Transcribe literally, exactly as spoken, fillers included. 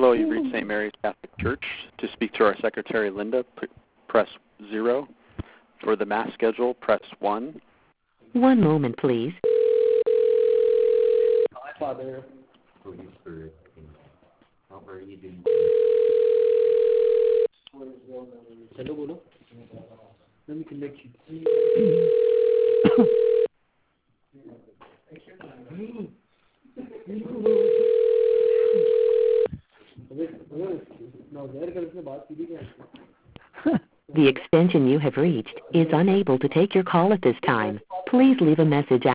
Hello, you've reached Saint Mary's Catholic Church. To speak to our secretary, Linda, p- press zero. For the mass schedule, press one. One moment, please. Father, Holy Spirit, how are you doing? Hello, bolo. Let me connect you. The extension you have reached is unable to take your call at this time. Please leave a message